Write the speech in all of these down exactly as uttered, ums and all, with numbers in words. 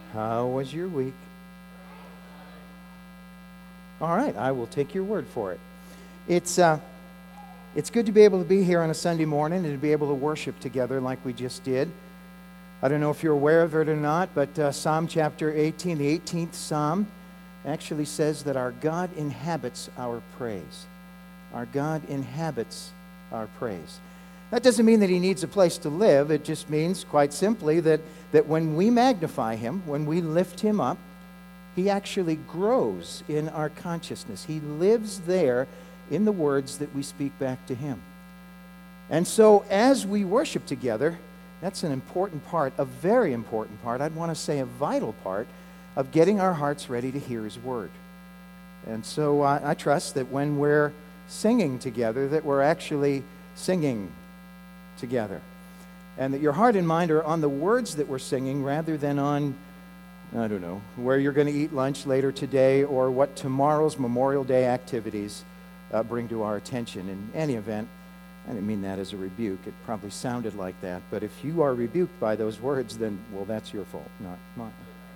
How was your week? All right, I will take your word for it. It's uh, it's good to be able to be here on a Sunday morning and to be able to worship together like we just did. I don't know if you're aware of it or not, but uh, Psalm chapter eighteen, the eighteenth Psalm, actually says that our God inhabits our praise. Our God inhabits our praise. That doesn't mean that he needs a place to live. It just means, quite simply, that, that when we magnify him, when we lift him up, he actually grows in our consciousness. He lives there in the words that we speak back to him. And so as we worship together, that's an important part, a very important part, I'd want to say a vital part, of getting our hearts ready to hear his word. And so uh, I trust that when we're singing together, that we're actually singing together. And that your heart and mind are on the words that we're singing rather than on, I don't know, where you're going to eat lunch later today or what tomorrow's Memorial Day activities uh, bring to our attention. In any event, I didn't mean that as a rebuke. It probably sounded like that. But if you are rebuked by those words, then, well, that's your fault, not mine.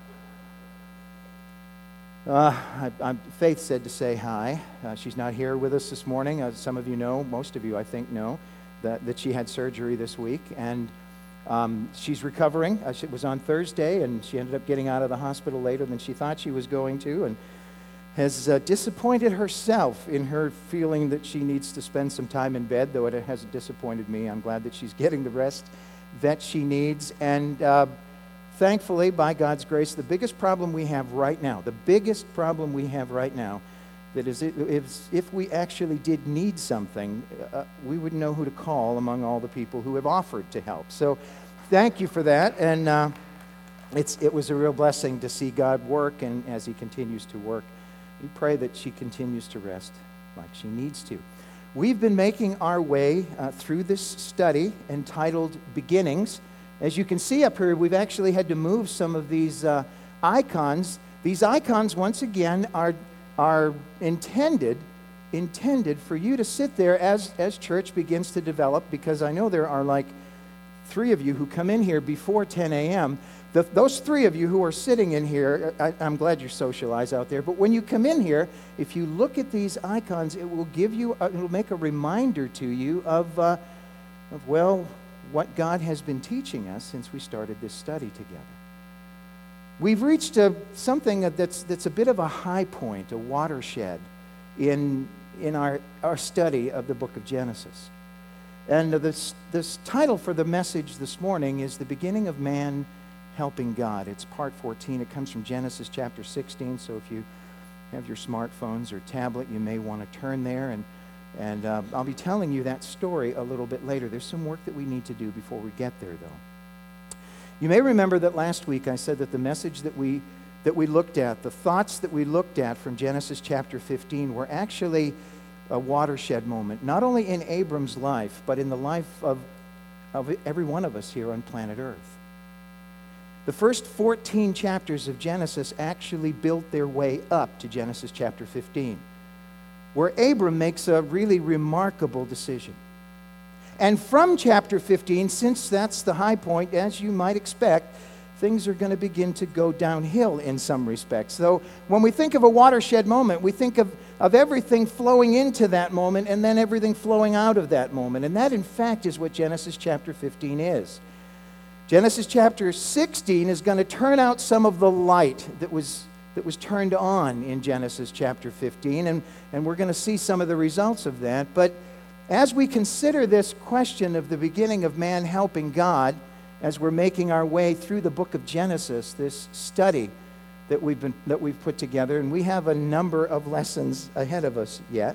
Uh, I, I, Faith said to say hi. Uh, she's not here with us this morning. Uh, some of you know, most of you I think know, that, that she had surgery this week. And um, she's recovering. Uh, it was on Thursday, and she ended up getting out of the hospital later than she thought she was going to, and has uh, disappointed herself in her feeling that she needs to spend some time in bed, though it hasn't disappointed me. I'm glad that she's getting the rest that she needs. And uh, thankfully, by God's grace, the biggest problem we have right now, the biggest problem we have right now, that is, if, if we actually did need something, uh, we would know who to call among all the people who have offered to help. So thank you for that. And uh, it's, it was a real blessing to see God work, and as he continues to work, we pray that she continues to rest like she needs to. We've been making our way uh, through this study entitled Beginnings. As you can see up here, we've actually had to move some of these uh, icons. These icons, once again, are, are intended, intended for you to sit there as, as church begins to develop, because I know there are like three of you who come in here before ten a.m., The, those three of you who are sitting in here, I, I'm glad you're socialized out there, but when you come in here, if you look at these icons, it will give you, it will make a reminder to you of, uh, of, well, what God has been teaching us since we started this study together. We've reached a, something that's, that's a bit of a high point, a watershed in, in our, our study of the book of Genesis. And this, this title for the message this morning is The Beginning of Man Helping God. It's part fourteen. It comes from Genesis chapter sixteen, so if you have your smartphones or tablet, you may want to turn there, and, and uh, I'll be telling you that story a little bit later. There's some work that we need to do before we get there, though. You may remember that last week I said that the message that we, that we looked at, the thoughts that we looked at from Genesis chapter fifteen were actually a watershed moment, not only in Abram's life, but in the life of, of every one of us here on planet Earth. The first fourteen chapters of Genesis actually built their way up to Genesis chapter fifteen, where Abram makes a really remarkable decision. And from chapter fifteen, since that's the high point, as you might expect, things are going to begin to go downhill in some respects. So when we think of a watershed moment, we think of, of everything flowing into that moment and then everything flowing out of that moment. And that, in fact, is what Genesis chapter fifteen is. Genesis chapter sixteen is going to turn out some of the light that was, that was turned on in Genesis chapter fifteen, and, and we're going to see some of the results of that. But as we consider this question of the beginning of man helping God, as we're making our way through the book of Genesis, this study that we've been, that we've put together, and we have a number of lessons ahead of us yet.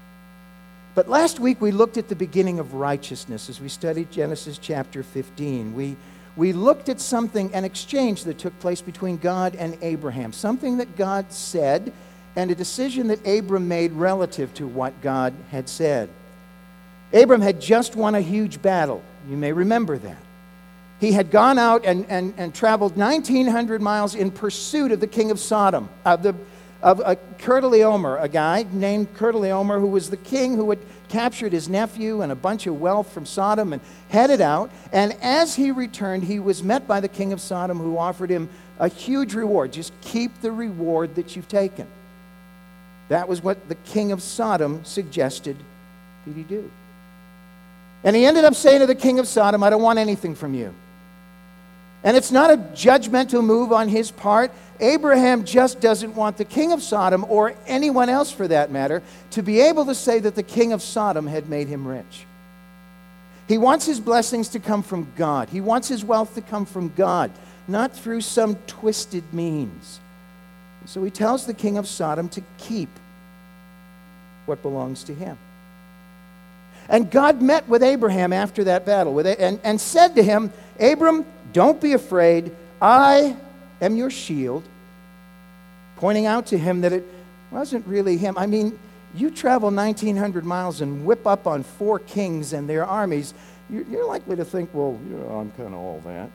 But last week we looked at the beginning of righteousness as we studied Genesis chapter fifteen. We We looked at something, an exchange that took place between God and Abraham, something that God said, and a decision that Abram made relative to what God had said. Abram had just won a huge battle. You may remember that. He had gone out and, and, and traveled nineteen hundred miles in pursuit of the king of Sodom, uh, the, of a Chedorlaomer, a guy named Chedorlaomer who was the king who had captured his nephew and a bunch of wealth from Sodom and headed out. And as he returned, he was met by the king of Sodom, who offered him a huge reward. Just keep the reward that you've taken. That was what the king of Sodom suggested that he do. And he ended up saying to the king of Sodom, I don't want anything from you. And it's not a judgmental move on his part. Abraham just doesn't want the king of Sodom, or anyone else for that matter, to be able to say that the king of Sodom had made him rich. He wants his blessings to come from God. He wants his wealth to come from God, not through some twisted means. So he tells the king of Sodom to keep what belongs to him. And God met with Abraham after that battle with and, and said to him, Abram, don't be afraid. I am your shield. Pointing out to him that it wasn't really him. I mean, you travel nineteen hundred miles and whip up on four kings and their armies. You're likely to think, well, yeah, I'm kind of all that.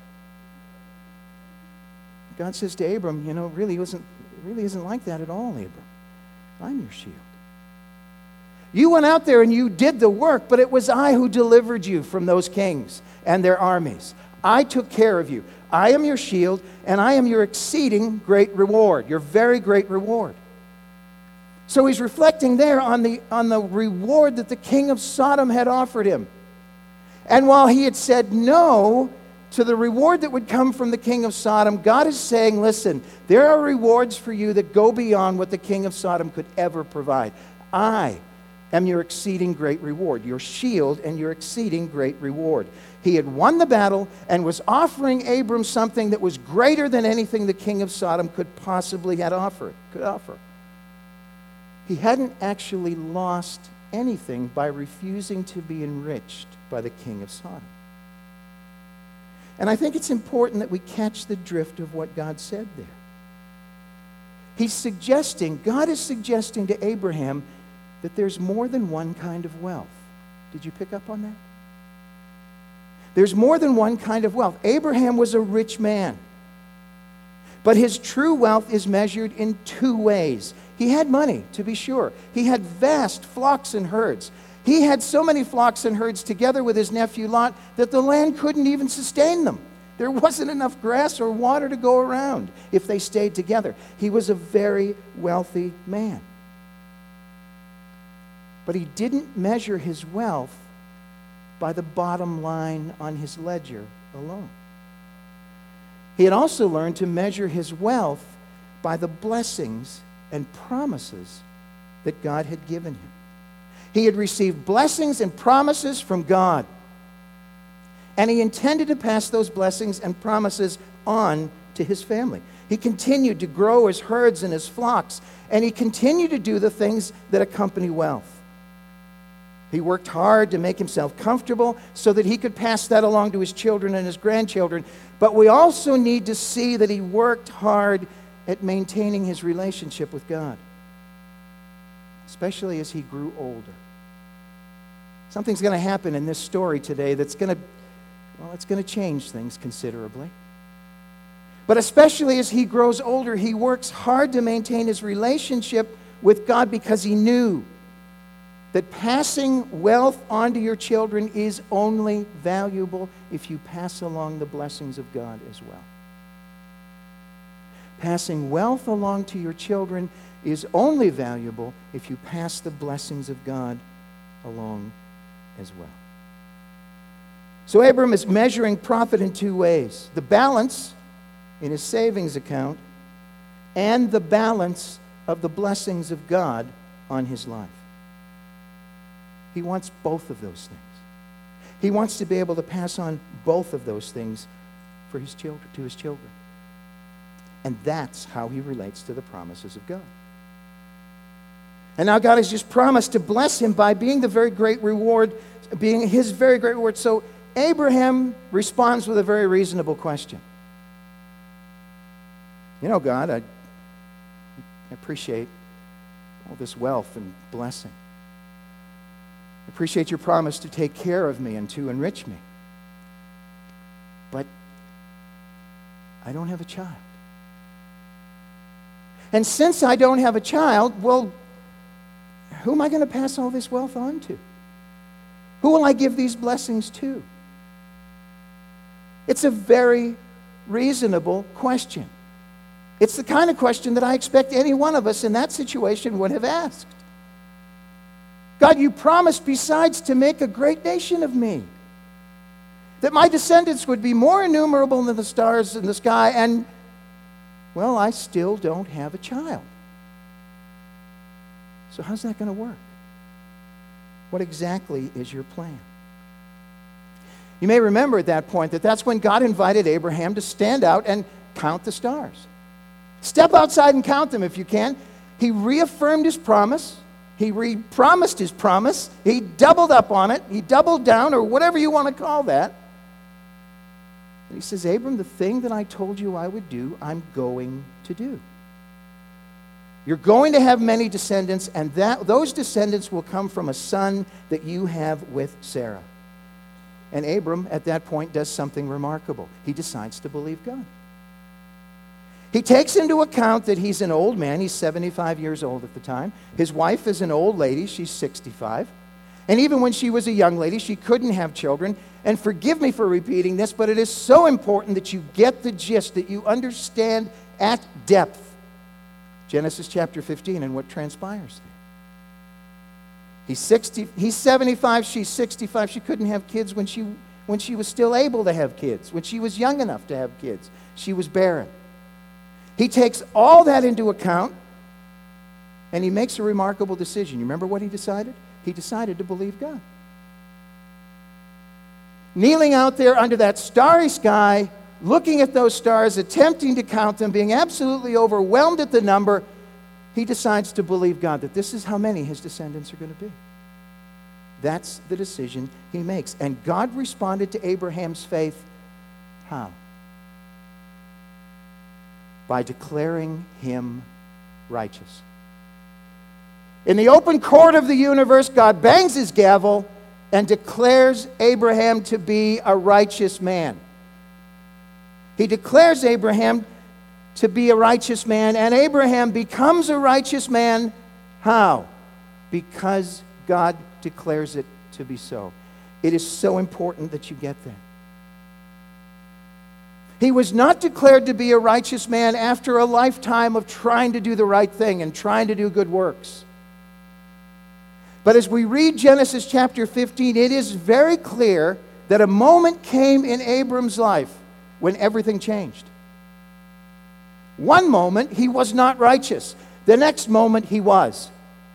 God says to Abram, you know, really wasn't, really isn't like that at all, Abram. I'm your shield. You went out there and you did the work, but it was I who delivered you from those kings and their armies. I took care of you. I am your shield, and I am your exceeding great reward, your very great reward. So he's reflecting there on the, on the reward that the king of Sodom had offered him. And while he had said no to the reward that would come from the king of Sodom, God is saying, listen, there are rewards for you that go beyond what the king of Sodom could ever provide. I am your exceeding great reward, your shield and your exceeding great reward. He had won the battle and was offering Abram something that was greater than anything the king of Sodom could possibly had offered, could offer. He hadn't actually lost anything by refusing to be enriched by the king of Sodom. And I think it's important that we catch the drift of what God said there. He's suggesting, God is suggesting to Abraham that there's more than one kind of wealth. Did you pick up on that? There's more than one kind of wealth. Abraham was a rich man. But his true wealth is measured in two ways. He had money, to be sure. He had vast flocks and herds. He had so many flocks and herds together with his nephew Lot that the land couldn't even sustain them. There wasn't enough grass or water to go around if they stayed together. He was a very wealthy man. But he didn't measure his wealth by the bottom line on his ledger alone. He had also learned to measure his wealth by the blessings and promises that God had given him. He had received blessings and promises from God, and he intended to pass those blessings and promises on to his family. He continued to grow his herds and his flocks, and he continued to do the things that accompany wealth. He worked hard to make himself comfortable so that he could pass that along to his children and his grandchildren. But we also need to see that he worked hard at maintaining his relationship with God, especially as he grew older. Something's going to happen in this story today that's going to, well, it's going to change things considerably. But especially as he grows older, he works hard to maintain his relationship with God because he knew that passing wealth on to your children is only valuable if you pass along the blessings of God as well. Passing wealth along to your children is only valuable if you pass the blessings of God along as well. So Abram is measuring profit in two ways: the balance in his savings account and the balance of the blessings of God on his life. He wants both of those things. He wants to be able to pass on both of those things for his children, to his children. And that's how he relates to the promises of God. And now God has just promised to bless him by being the very great reward, being his very great reward. So Abraham responds with a very reasonable question. You know, God, I appreciate all this wealth and blessing. I appreciate your promise to take care of me and to enrich me. But I don't have a child. And since I don't have a child, well, who am I going to pass all this wealth on to? Who will I give these blessings to? It's a very reasonable question. It's the kind of question that I expect any one of us in that situation would have asked. God, you promised besides to make a great nation of me, that my descendants would be more innumerable than the stars in the sky, and, well, I still don't have a child. So how's that going to work? What exactly is your plan? You may remember at that point that that's when God invited Abraham to stand out and count the stars. Step outside and count them if you can. He reaffirmed his promise. He re-promised his promise. He doubled up on it. He doubled down, or whatever you want to call that. And he says, Abram, the thing that I told you I would do, I'm going to do. You're going to have many descendants, and that those descendants will come from a son that you have with Sarah. And Abram, at that point, does something remarkable. He decides to believe God. He takes into account that he's an old man. He's seventy-five years old at the time. His wife is an old lady. She's sixty-five. And even when she was a young lady, she couldn't have children. And forgive me for repeating this, but it is so important that you get the gist, that you understand at depth Genesis chapter fifteen and what transpires there. He's sixty, he's seventy-five, she's sixty-five. She couldn't have kids when she, when she was still able to have kids. When she was young enough to have kids, she was barren. He takes all that into account, and he makes a remarkable decision. You remember what he decided? He decided to believe God. Kneeling out there under that starry sky, looking at those stars, attempting to count them, being absolutely overwhelmed at the number, he decides to believe God, that this is how many his descendants are going to be. That's the decision he makes. And God responded to Abraham's faith. How? By declaring him righteous. In the open court of the universe, God bangs his gavel and declares Abraham to be a righteous man. He declares Abraham to be a righteous man, and Abraham becomes a righteous man. How? Because God declares it to be so. It is so important that you get that. He was not declared to be a righteous man after a lifetime of trying to do the right thing and trying to do good works. But as we read Genesis chapter fifteen, it is very clear that a moment came in Abram's life when everything changed. One moment he was not righteous. The next moment he was.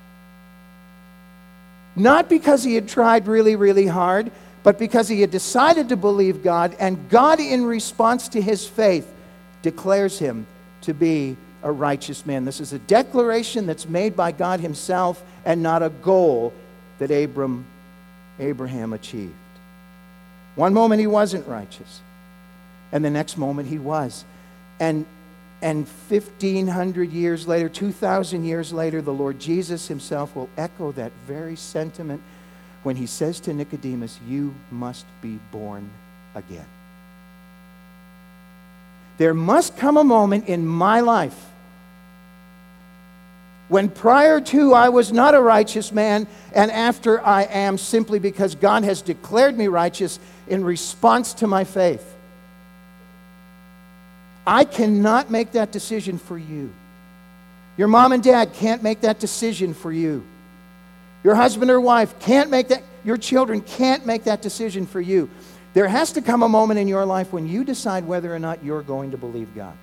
Not because he had tried really, really hard, but because he had decided to believe God, and God, in response to his faith, declares him to be a righteous man. This is a declaration that's made by God himself and not a goal that Abram, Abraham achieved. One moment he wasn't righteous, and the next moment he was. And, and fifteen hundred years later, two thousand years later, the Lord Jesus himself will echo that very sentiment when he says to Nicodemus, you must be born again. There must come a moment in my life when prior to I was not a righteous man, and after I am, simply because God has declared me righteous in response to my faith. I cannot make that decision for you. Your mom and dad can't make that decision for you. Your husband or wife can't make that. Your children can't make that decision for you. There has to come a moment in your life when you decide whether or not you're going to believe God.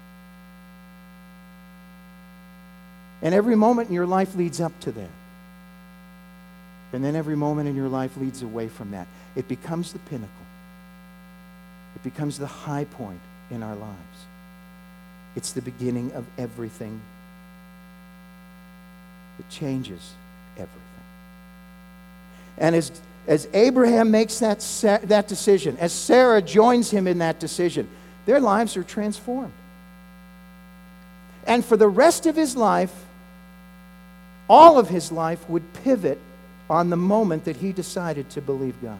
And every moment in your life leads up to that. And then every moment in your life leads away from that. It becomes the pinnacle. It becomes the high point in our lives. It's the beginning of everything. It changes everything. And as, as Abraham makes that, that decision, as Sarah joins him in that decision, their lives are transformed. And for the rest of his life, all of his life would pivot on the moment that he decided to believe God.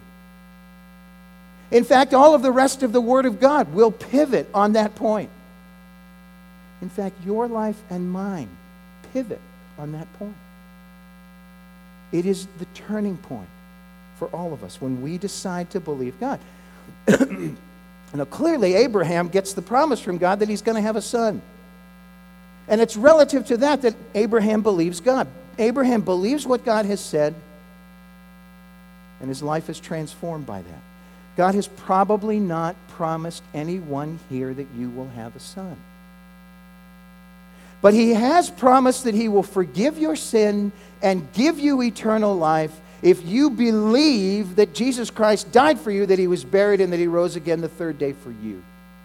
In fact, all of the rest of the Word of God will pivot on that point. In fact, your life and mine pivot on that point. It is the turning point for all of us when we decide to believe God. Now, clearly, Abraham gets the promise from God that he's going to have a son. And it's relative to that that Abraham believes God. Abraham believes what God has said, and his life is transformed by that. God has probably not promised anyone here that you will have a son. But he has promised that he will forgive your sin and give you eternal life if you believe that Jesus Christ died for you, that he was buried, and that he rose again the third day for you.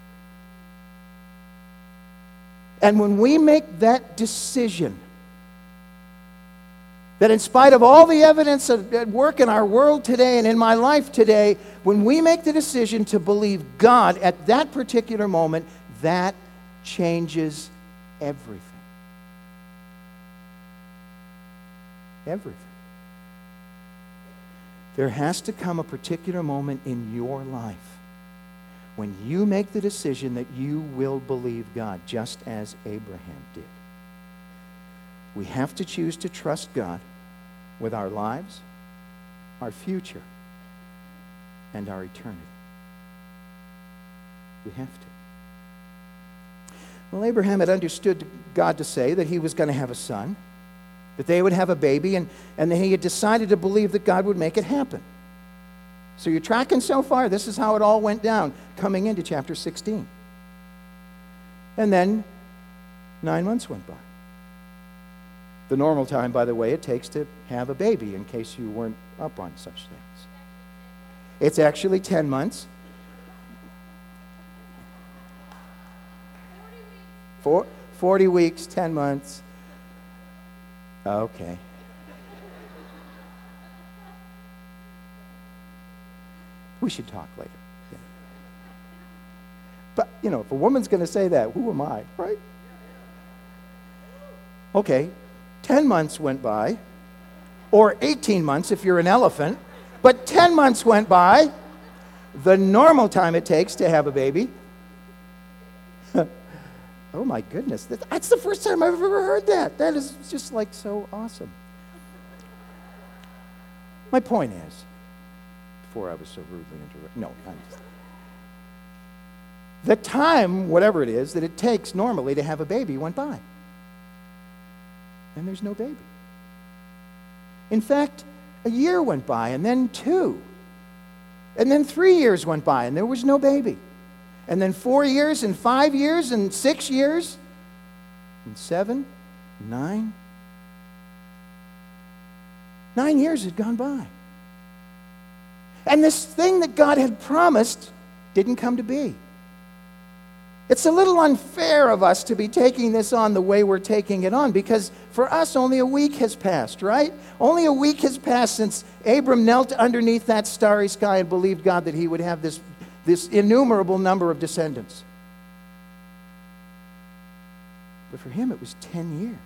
And when we make that decision, that in spite of all the evidence at work in our world today and in my life today, when we make the decision to believe God at that particular moment, that changes everything. Everything. There has to come a particular moment in your life when you make the decision that you will believe God, just as Abraham did. We have to choose to trust God with our lives, our future, and our eternity. We have to. Well, Abraham had understood God to say that he was going to have a son, that they would have a baby, and, and that he had decided to believe that God would make it happen. So you're tracking so far? This is how it all went down coming into chapter sixteen. And then nine months went by. The normal time, by the way, it takes to have a baby, in case you weren't up on such things. It's actually ten months. Four, forty weeks, ten months. Okay. We should talk later. Yeah. But, you know, if a woman's going to say that, who am I, right? Okay, ten months went by, or eighteen months if you're an elephant, but ten months went by, the normal time it takes to have a baby. Oh my goodness, that's the first time I've ever heard that. That is just like so awesome. My point is, before I was so rudely interrupted, no, I'm just, the time, whatever it is, that it takes normally to have a baby went by. And there's no baby. In fact, a year went by, and then two. And then three years went by, and there was no baby. And then four years, and five years, and six years, and seven, nine. Nine years had gone by. And this thing that God had promised didn't come to be. It's a little unfair of us to be taking this on the way we're taking it on, because for us only a week has passed, right? Only a week has passed since Abram knelt underneath that starry sky and believed God that he would have this, this innumerable number of descendants. But for him it was ten years.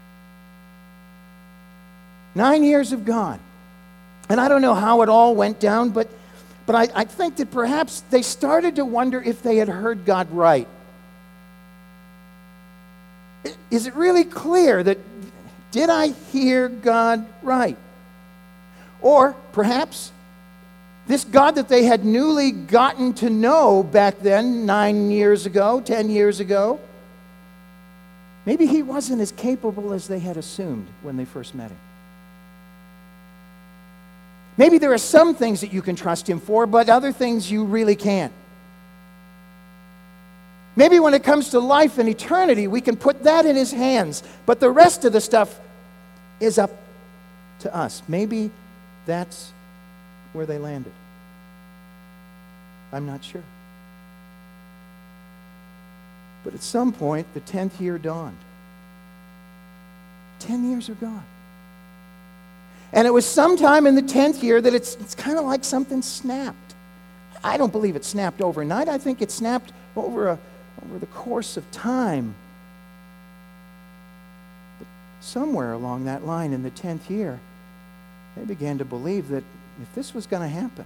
Nine years have gone. And I don't know how it all went down, but But I, I think that perhaps they started to wonder if they had heard God right. Is it really clear that, did I hear God right? Or perhaps this God that they had newly gotten to know back then, nine years ago, ten years ago, maybe he wasn't as capable as they had assumed when they first met him. Maybe there are some things that you can trust him for, but other things you really can't. Maybe when it comes to life and eternity, we can put that in his hands, but the rest of the stuff is up to us. Maybe that's where they landed. I'm not sure. But at some point, the tenth year dawned. Ten years are gone. And it was sometime in the tenth year that it's, it's kind of like something snapped. I don't believe it snapped overnight. I think it snapped over, a, over the course of time. But somewhere along that line in the tenth year, they began to believe that if this was going to happen,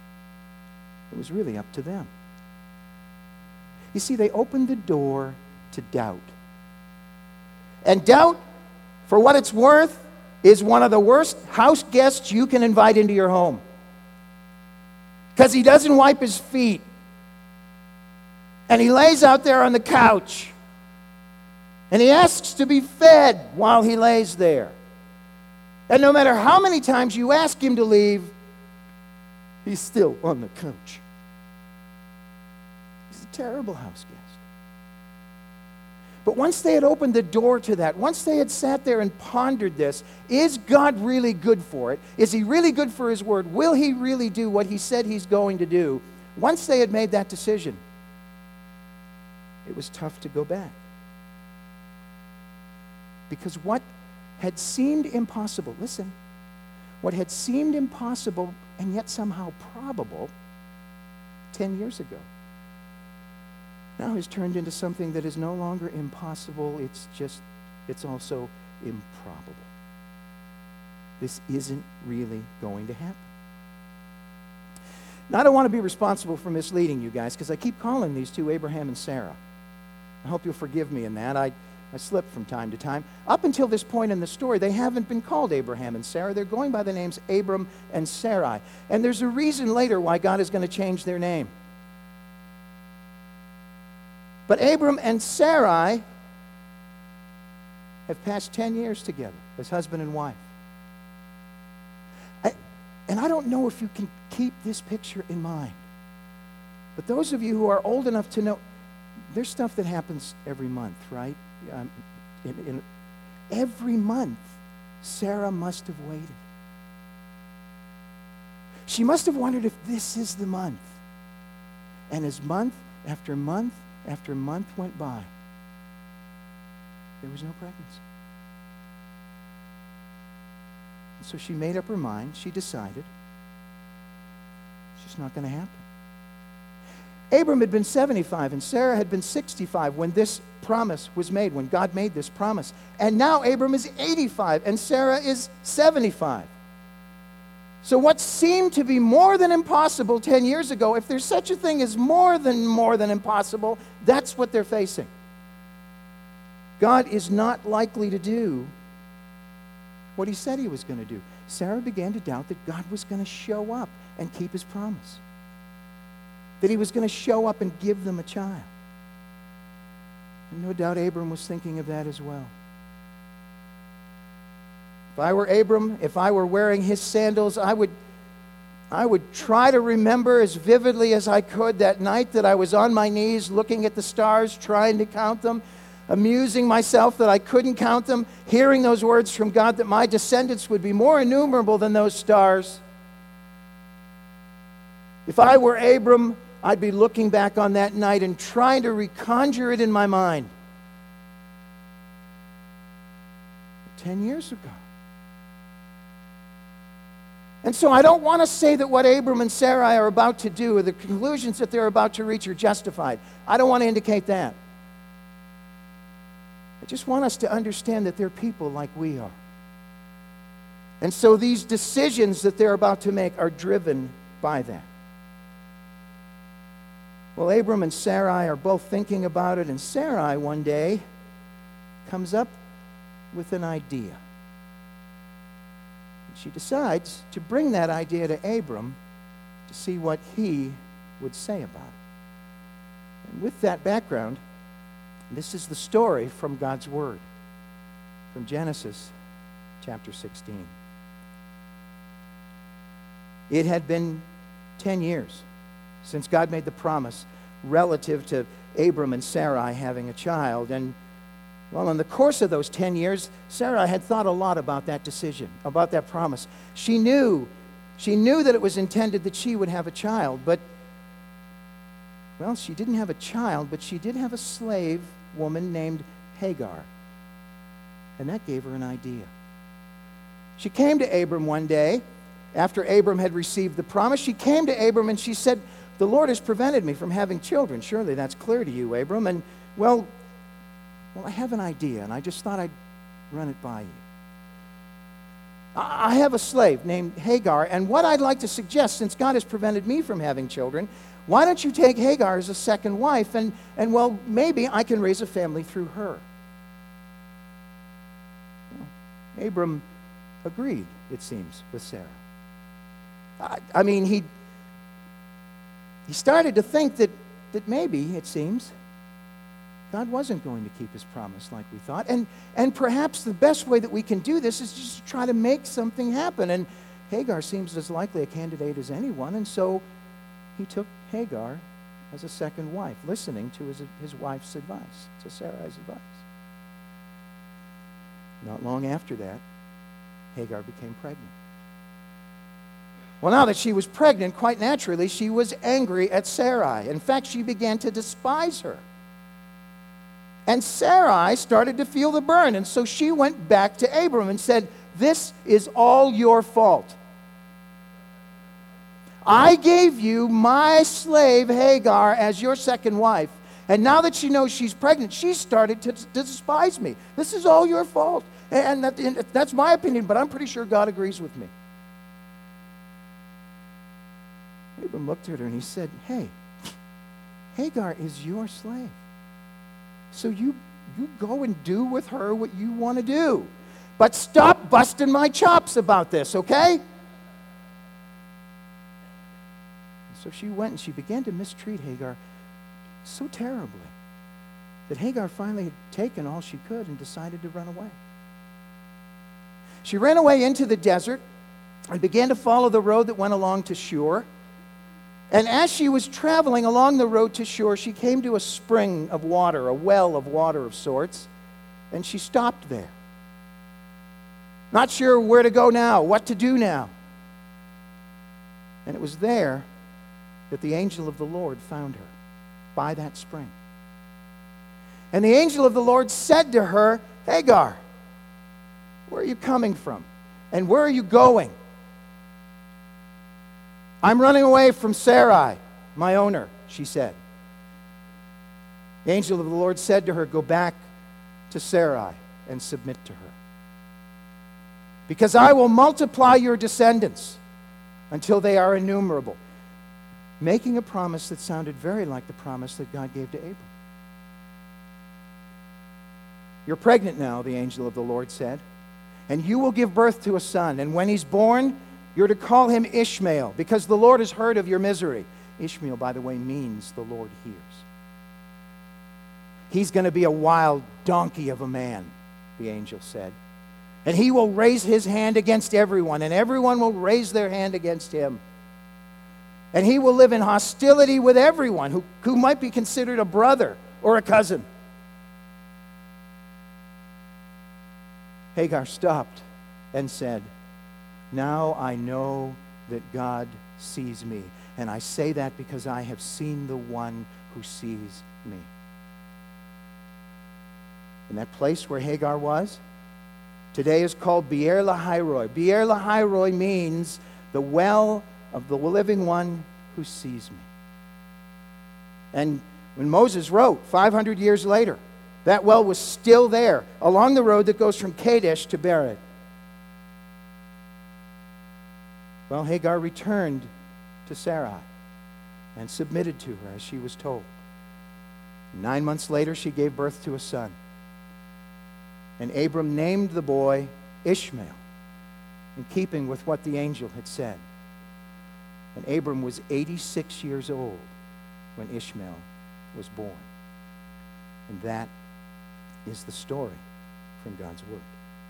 it was really up to them. You see, they opened the door to doubt. And doubt, for what it's worth, is one of the worst house guests you can invite into your home. Because he doesn't wipe his feet. And he lays out there on the couch. And he asks to be fed while he lays there. And no matter how many times you ask him to leave, he's still on the couch. He's a terrible house guest. But once they had opened the door to that, once they had sat there and pondered this, is God really good for it? Is he really good for his word? Will he really do what he said he's going to do? Once they had made that decision, it was tough to go back. Because what had seemed impossible, listen, what had seemed impossible and yet somehow probable ten years ago, now has turned into something that is no longer impossible. It's just, it's also improbable. This isn't really going to happen. Now, I don't want to be responsible for misleading you guys because I keep calling these two Abraham and Sarah. I hope you'll forgive me in that. I, I slip from time to time. Up until this point in the story, they haven't been called Abraham and Sarah. They're going by the names Abram and Sarai. And there's a reason later why God is going to change their name. But Abram and Sarai have passed ten years together as husband and wife. I, and I don't know if you can keep this picture in mind. But those of you who are old enough to know, there's stuff that happens every month, right? Um, in, in, every month, Sarah must have waited. She must have wondered if this is the month. And as month after month after month went by, there was no pregnancy. And so she made up her mind. She decided it's just not going to happen. Abram had been seventy-five and Sarah had been sixty-five when this promise was made, when God made this promise. And now Abram is eighty-five and Sarah is seventy-five. So what seemed to be more than impossible ten years ago, if there's such a thing as more than more than impossible, that's what they're facing. God is not likely to do what he said he was going to do. Sarah began to doubt that God was going to show up and keep his promise. That he was going to show up and give them a child. And no doubt Abram was thinking of that as well. If I were Abram, if I were wearing his sandals, I would, I would try to remember as vividly as I could that night that I was on my knees looking at the stars, trying to count them, amusing myself that I couldn't count them, hearing those words from God that my descendants would be more innumerable than those stars. If I were Abram, I'd be looking back on that night and trying to reconjure it in my mind. Ten years ago. And so I don't want to say that what Abram and Sarai are about to do or the conclusions that they're about to reach are justified. I don't want to indicate that. I just want us to understand that they're people like we are. And so these decisions that they're about to make are driven by that. Well, Abram and Sarai are both thinking about it, and Sarai one day comes up with an idea. She decides to bring that idea to Abram to see what he would say about it. And with that background, this is the story from God's Word, from Genesis chapter sixteen. It had been ten years since God made the promise relative to Abram and Sarai having a child. And, well, in the course of those ten years, Sarai had thought a lot about that decision, about that promise. She knew, she knew that it was intended that she would have a child, but, well, she didn't have a child, but she did have a slave woman named Hagar. And that gave her an idea. She came to Abram one day, after Abram had received the promise. She came to Abram and she said, "The Lord has prevented me from having children. Surely that's clear to you, Abram. And, well, well, I have an idea, and I just thought I'd run it by you." I have a slave named Hagar, and what I'd like to suggest, since God has prevented me from having children, why don't you take Hagar as a second wife, and, and well, maybe I can raise a family through her. Well, Abram agreed, it seems, with Sarah. I, I mean, he, he started to think that, that maybe, it seems, God wasn't going to keep his promise like we thought. And, and perhaps the best way that we can do this is just to try to make something happen. And Hagar seems as likely a candidate as anyone, and so he took Hagar as a second wife, listening to his, his wife's advice, to Sarai's advice. Not long after that, Hagar became pregnant. Well, now that she was pregnant, quite naturally, she was angry at Sarai. In fact, she began to despise her. And Sarai started to feel the burn, and so she went back to Abram and said, "This is all your fault. I gave you my slave Hagar as your second wife, and now that she knows she's pregnant, she started to, to despise me. This is all your fault." And, that, and that's my opinion, but I'm pretty sure God agrees with me. Abram looked at her and he said, "Hey, Hagar is your slave. So you, you go and do with her what you want to do. But stop busting my chops about this, okay?" So she went and she began to mistreat Hagar so terribly that Hagar finally had taken all she could and decided to run away. She ran away into the desert and began to follow the road that went along to Shur. And as she was traveling along the road to Shur, she came to a spring of water, a well of water of sorts, and she stopped there. Not sure where to go now, what to do now. And it was there that the angel of the Lord found her, by that spring. And the angel of the Lord said to her, "Hagar, where are you coming from? And where are you going?" "I'm running away from Sarai, my owner," she said. The angel of the Lord said to her, "Go back to Sarai and submit to her. Because I will multiply your descendants until they are innumerable." Making a promise that sounded very like the promise that God gave to Abram. "You're pregnant now," the angel of the Lord said, "and you will give birth to a son, and when he's born, you're to call him Ishmael, because the Lord has heard of your misery." Ishmael, by the way, means the Lord hears. "He's going to be a wild donkey of a man," the angel said. "And he will raise his hand against everyone, and everyone will raise their hand against him. And he will live in hostility with everyone who, who might be considered a brother or a cousin." Hagar stopped and said, "Now I know that God sees me. And I say that because I have seen the one who sees me." And that place where Hagar was today is called Beer Lahairoi. Beer Lahairoi means the well of the living one who sees me. And when Moses wrote, five hundred years later, that well was still there along the road that goes from Kadesh to Bered. Well, Hagar returned to Sarai and submitted to her as she was told. Nine months later, she gave birth to a son. And Abram named the boy Ishmael, in keeping with what the angel had said. And Abram was eighty-six years old when Ishmael was born. And that is the story from God's Word.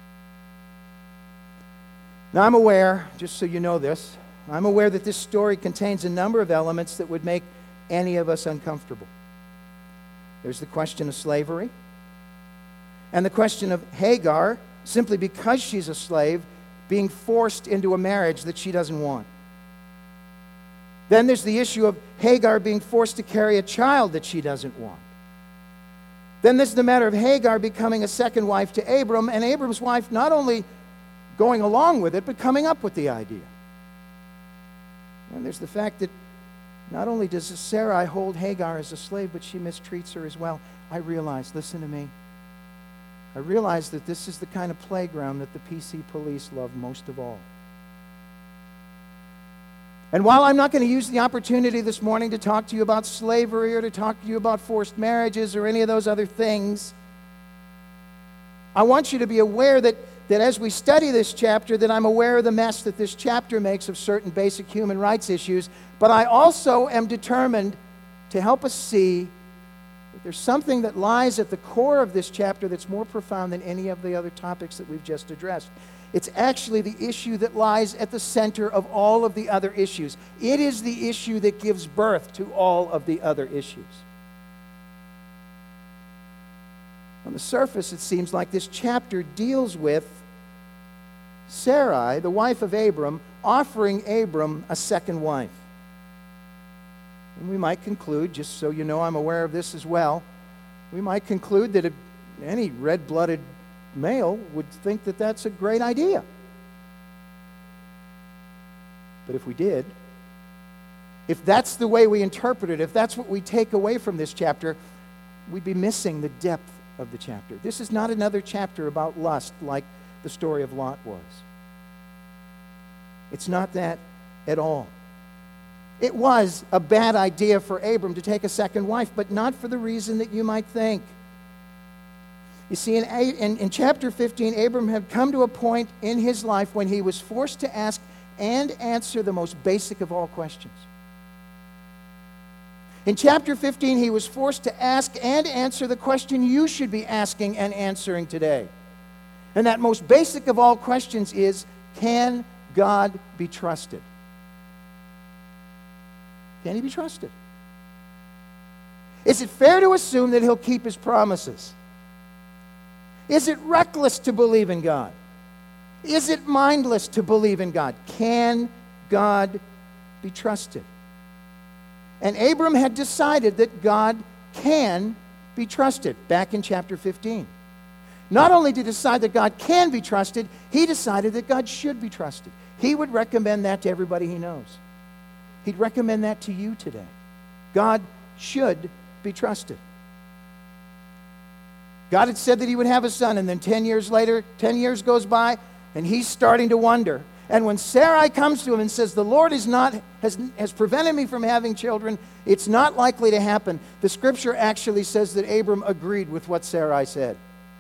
Now, I'm aware, just so you know this, I'm aware that this story contains a number of elements that would make any of us uncomfortable. There's the question of slavery, and the question of Hagar, simply because she's a slave, being forced into a marriage that she doesn't want. Then there's the issue of Hagar being forced to carry a child that she doesn't want. Then there's the matter of Hagar becoming a second wife to Abram, and Abram's wife not only going along with it, but coming up with the idea. And there's the fact that not only does Sarai hold Hagar as a slave, but she mistreats her as well. I realize, listen to me, I realize that this is the kind of playground that the P C police love most of all. And while I'm not going to use the opportunity this morning to talk to you about slavery or to talk to you about forced marriages or any of those other things, I want you to be aware that, that as we study this chapter, that I'm aware of the mess that this chapter makes of certain basic human rights issues, but I also am determined to help us see that there's something that lies at the core of this chapter that's more profound than any of the other topics that we've just addressed. It's actually the issue that lies at the center of all of the other issues. It is the issue that gives birth to all of the other issues. On the surface, it seems like this chapter deals with Sarai, the wife of Abram, offering Abram a second wife. And we might conclude, just so you know I'm aware of this as well, we might conclude that any red-blooded male would think that that's a great idea. But if we did, if that's the way we interpret it, if that's what we take away from this chapter, we'd be missing the depth of the chapter. This is not another chapter about lust like the story of Lot was. It's not that at all. It was a bad idea for Abram to take a second wife, but not for the reason that you might think. You see, in, in, in chapter fifteen, Abram had come to a point in his life when he was forced to ask and answer the most basic of all questions. In chapter fifteen, he was forced to ask and answer the question you should be asking and answering today. And that most basic of all questions is, can God be trusted? Can he be trusted? Is it fair to assume that he'll keep his promises? Is it reckless to believe in God? Is it mindless to believe in God? Can God be trusted? And Abram had decided that God can be trusted back in chapter fifteen. Not only did he decide that God can be trusted, he decided that God should be trusted. He would recommend that to everybody he knows. He'd recommend that to you today. God should be trusted. God had said that he would have a son, and then ten years later, ten years goes by, and he's starting to wonder. And when Sarai comes to him and says, the Lord is not, has, has prevented me from having children, it's not likely to happen, the scripture actually says that Abram agreed with what Sarai said.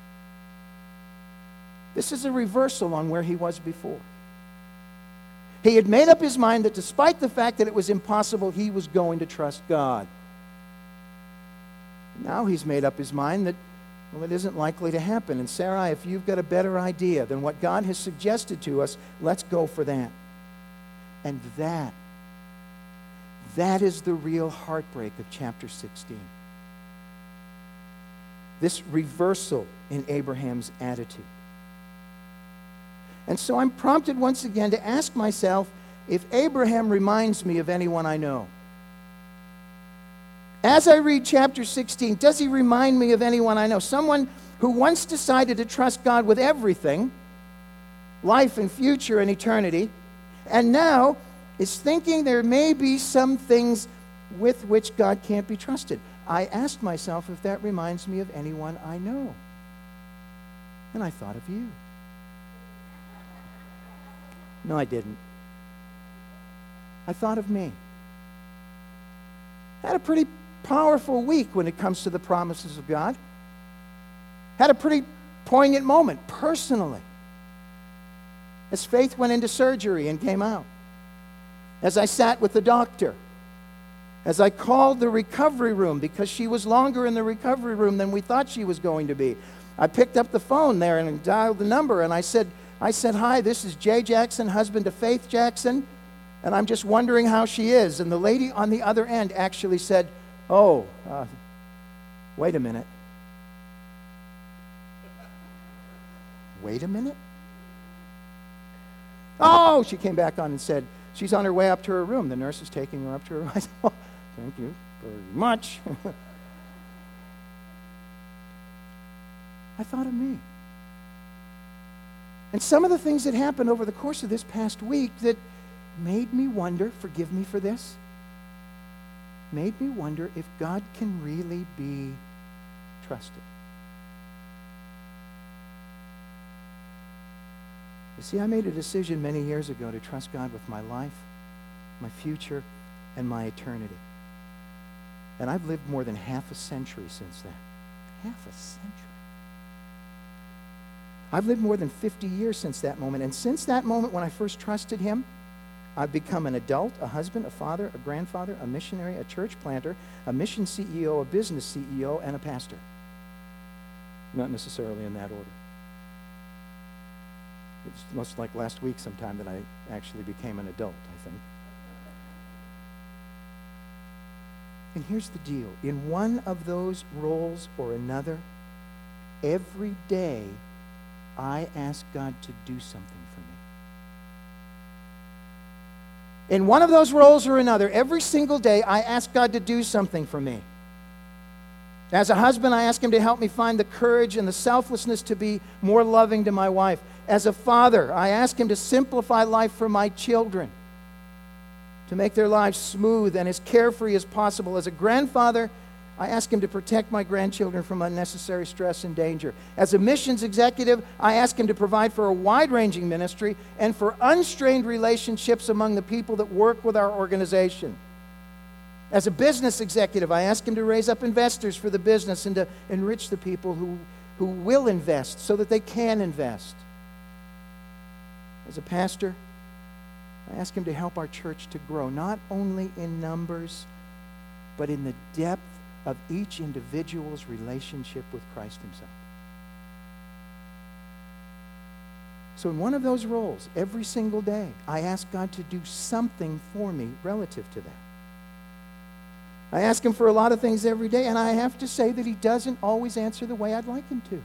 This is a reversal on where he was before. He had made up his mind that despite the fact that it was impossible, he was going to trust God. Now he's made up his mind that, well, it isn't likely to happen. And Sarai, if you've got a better idea than what God has suggested to us, let's go for that. And that, that is the real heartbreak of chapter sixteen. This reversal in Abraham's attitude. And so I'm prompted once again to ask myself if Abraham reminds me of anyone I know. As I read chapter sixteen, does he remind me of anyone I know? Someone who once decided to trust God with everything, life and future and eternity, and now is thinking there may be some things with which God can't be trusted. I asked myself if that reminds me of anyone I know. And I thought of you. No, I didn't. I thought of me. I had a pretty powerful week when it comes to the promises of God. Had a pretty poignant moment personally as Faith went into surgery and came out. As I sat with the doctor. As I called the recovery room because she was longer in the recovery room than we thought she was going to be. I picked up the phone there and dialed the number and I said, I said, hi, this is Jay Jackson, husband to Faith Jackson, and I'm just wondering how she is. And the lady on the other end actually said, oh, uh, wait a minute. Wait a minute? Oh, she came back on and said, she's on her way up to her room. The nurse is taking her up to her room. I said, oh, thank you very much. I thought of me. And some of the things that happened over the course of this past week that made me wonder, forgive me for this, made me wonder if God can really be trusted. You see, I made a decision many years ago to trust God with my life, my future, and my eternity. And I've lived more than half a century since then. Half a century. I've lived more than fifty years since that moment. And since that moment when I first trusted him, I've become an adult, a husband, a father, a grandfather, a missionary, a church planter, a mission C E O, a business C E O, and a pastor. Not necessarily in that order. It's most like last week sometime that I actually became an adult, I think. And here's the deal. In one of those roles or another, every day I ask God to do something for me. In one of those roles or another, every single day I ask God to do something for me. As a husband, I ask him to help me find the courage and the selflessness to be more loving to my wife. As a father, I ask him to simplify life for my children, to make their lives smooth and as carefree as possible. As a grandfather, I ask him to protect my grandchildren from unnecessary stress and danger. As a missions executive, I ask him to provide for a wide-ranging ministry and for unstrained relationships among the people that work with our organization. As a business executive, I ask him to raise up investors for the business and to enrich the people who, who will invest so that they can invest. As a pastor, I ask him to help our church to grow, not only in numbers, but in the depth of each individual's relationship with Christ himself. So in one of those roles, every single day, I ask God to do something for me relative to that. I ask him for a lot of things every day, and I have to say that he doesn't always answer the way I'd like him to.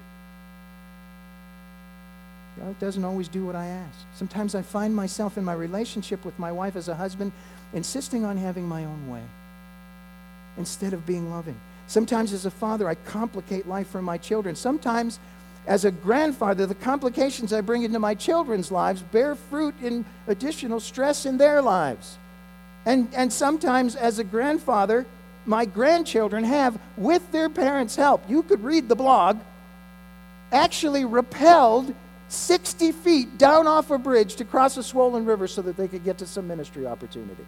God doesn't always do what I ask. Sometimes I find myself in my relationship with my wife as a husband insisting on having my own way instead of being loving. Sometimes as a father, I complicate life for my children. Sometimes as a grandfather, the complications I bring into my children's lives bear fruit in additional stress in their lives. And, and sometimes as a grandfather, my grandchildren have, with their parents' help, you could read the blog, actually rappelled sixty feet down off a bridge to cross a swollen river so that they could get to some ministry opportunity.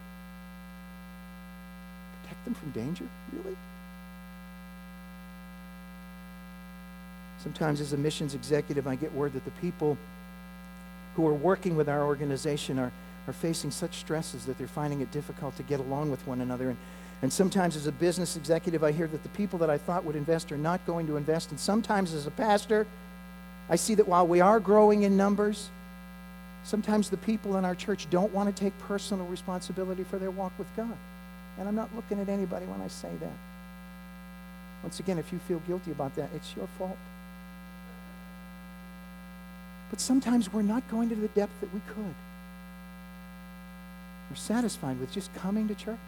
Protect them from danger? Really? Sometimes as a missions executive, I get word that the people who are working with our organization are, are facing such stresses that they're finding it difficult to get along with one another. And, and sometimes as a business executive, I hear that the people that I thought would invest are not going to invest. And sometimes as a pastor, I see that while we are growing in numbers, sometimes the people in our church don't want to take personal responsibility for their walk with God. And I'm not looking at anybody when I say that. Once again, if you feel guilty about that, it's your fault. But sometimes we're not going to the depth that we could. We're satisfied with just coming to church.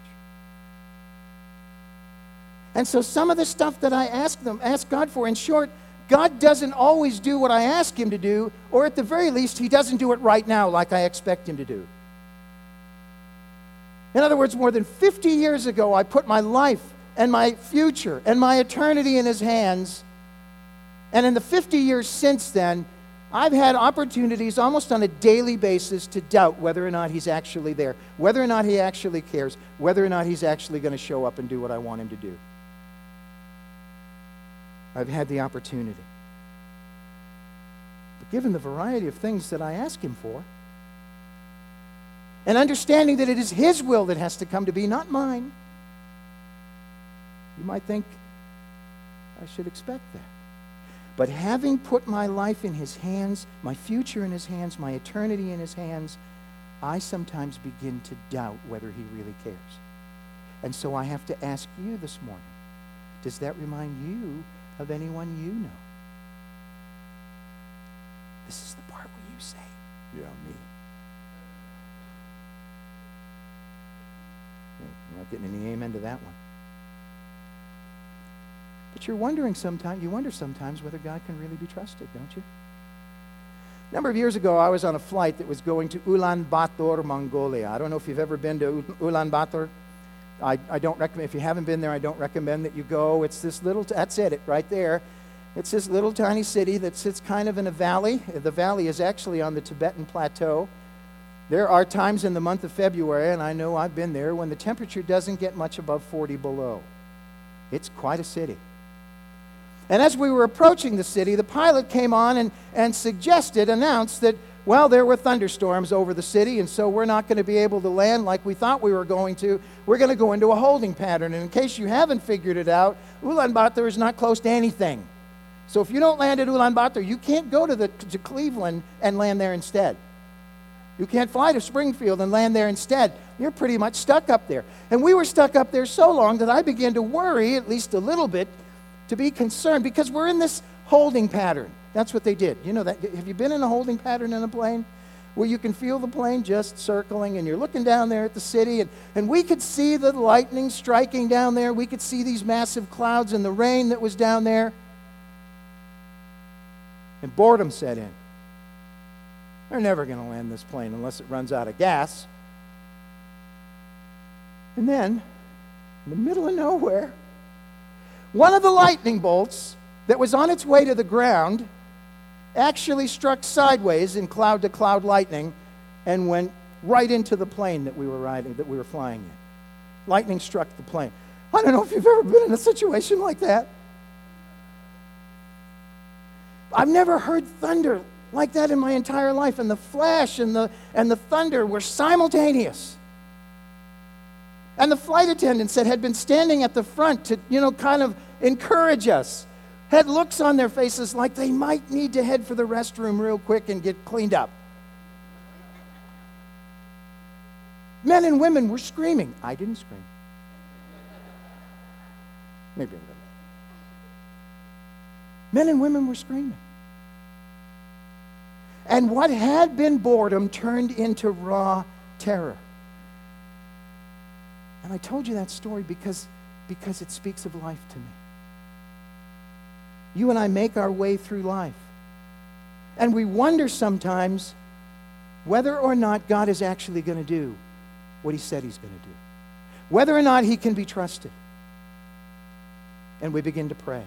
And so some of the stuff that I ask them, ask God for, in short, God doesn't always do what I ask him to do, or at the very least, he doesn't do it right now like I expect him to do. In other words, more than fifty years ago, I put my life and my future and my eternity in his hands. And in the fifty years since then, I've had opportunities almost on a daily basis to doubt whether or not he's actually there, whether or not he actually cares, whether or not he's actually going to show up and do what I want him to do. I've had the opportunity. But given the variety of things that I ask him for, and understanding that it is his will that has to come to be, not mine, you might think I should expect that. But having put my life in his hands, my future in his hands, my eternity in his hands, I sometimes begin to doubt whether he really cares. And so I have to ask you this morning, does that remind you of anyone you know? This is the part where you say, yeah, me. I'm not getting any amen to that one. But you're wondering sometimes, you wonder sometimes whether God can really be trusted, don't you? A number of years ago, I was on a flight that was going to Ulaanbaatar, Mongolia. I don't know if you've ever been to Ulaanbaatar. I, I don't recommend, if you haven't been there, I don't recommend that you go. It's this little, that's it, it right there. It's this little tiny city that sits kind of in a valley. The valley is actually on the Tibetan Plateau. There are times in the month of February, and I know I've been there, when the temperature doesn't get much above forty below. It's quite a city. And as we were approaching the city, the pilot came on and, and suggested, announced that, well, there were thunderstorms over the city, and so we're not going to be able to land like we thought we were going to. We're going to go into a holding pattern. And in case you haven't figured it out, Ulaanbaatar is not close to anything. So if you don't land at Ulaanbaatar, you can't go to, the, to Cleveland and land there instead. You can't fly to Springfield and land there instead. You're pretty much stuck up there. And we were stuck up there so long that I began to worry, at least a little bit, to be concerned, because we're in this holding pattern. That's what they did. You know that. Have you been in a holding pattern in a plane? Where you can feel the plane just circling, and you're looking down there at the city, and, and we could see the lightning striking down there. We could see these massive clouds and the rain that was down there. And boredom set in. They're never going to land this plane unless it runs out of gas. And then, in the middle of nowhere, one of the lightning bolts that was on its way to the ground actually struck sideways in cloud-to-cloud lightning and went right into the plane that we were riding, that we were flying in. Lightning struck the plane. I don't know if you've ever been in a situation like that. I've never heard thunder like that in my entire life, and the flash and the and the thunder were simultaneous. And the flight attendants that had been standing at the front to, you know, kind of encourage us, had looks on their faces like they might need to head for the restroom real quick and get cleaned up. Men and women were screaming. I didn't scream. Maybe a little. Men and women were screaming. And what had been boredom turned into raw terror. And I told you that story because, because it speaks of life to me. You and I make our way through life. And we wonder sometimes whether or not God is actually going to do what he said he's going to do. Whether or not he can be trusted. And we begin to pray.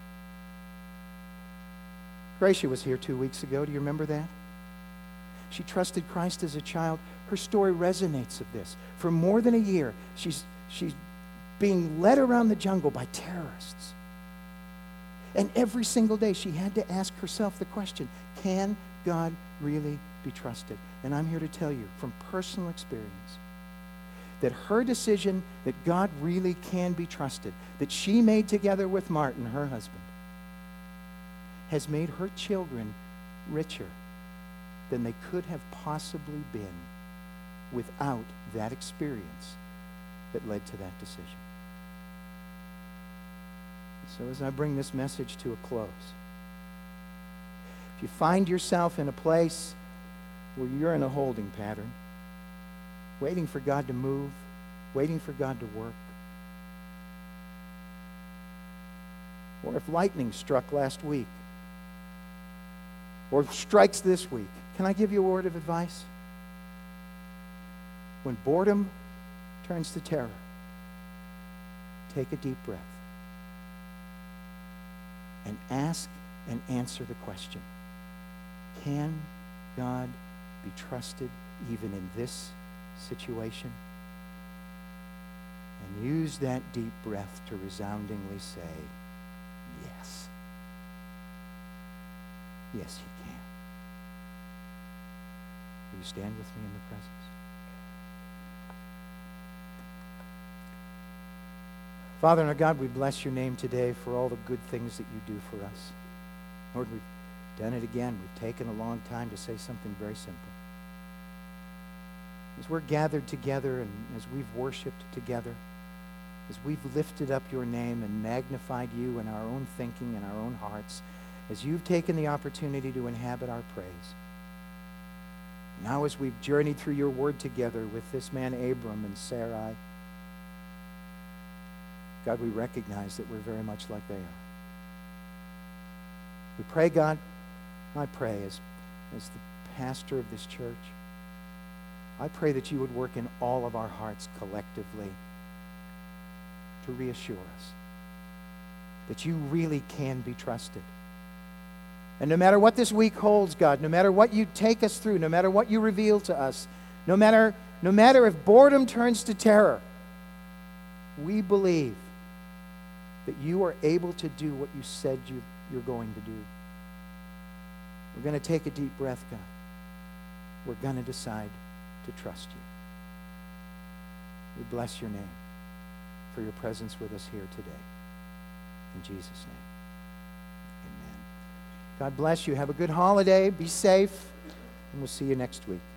Gracia was here two weeks ago. Do you remember that? She trusted Christ as a child. Her story resonates of this. For more than a year, she's, she's being led around the jungle by terrorists. And every single day she had to ask herself the question, can God really be trusted? And I'm here to tell you from personal experience that her decision that God really can be trusted, that she made together with Martin, her husband, has made her children richer than they could have possibly been without that experience that led to that decision. So as I bring this message to a close, if you find yourself in a place where you're in a holding pattern, waiting for God to move, waiting for God to work, or if lightning struck last week, or strikes this week, can I give you a word of advice? When boredom turns to terror, take a deep breath and ask and answer the question, can God be trusted even in this situation? And use that deep breath to resoundingly say, yes. Yes, you can. Will you stand with me in the presence? Father and our God, we bless your name today for all the good things that you do for us. Lord, we've done it again. We've taken a long time to say something very simple. As we're gathered together and as we've worshiped together, as we've lifted up your name and magnified you in our own thinking and our own hearts, as you've taken the opportunity to inhabit our praise. Now as we've journeyed through your word together with this man Abram and Sarai, God, we recognize that we're very much like they are. We pray, God, I pray as, as the pastor of this church, I pray that you would work in all of our hearts collectively to reassure us. that you really can be trusted. And no matter what this week holds, God, no matter what you take us through, no matter what you reveal to us, no matter, no matter if boredom turns to terror, we believe that you are able to do what you said you, you're going to do. We're going to take a deep breath, God. We're going to decide to trust you. We bless your name for your presence with us here today. In Jesus' name, amen. God bless you. Have a good holiday. Be safe. And we'll see you next week.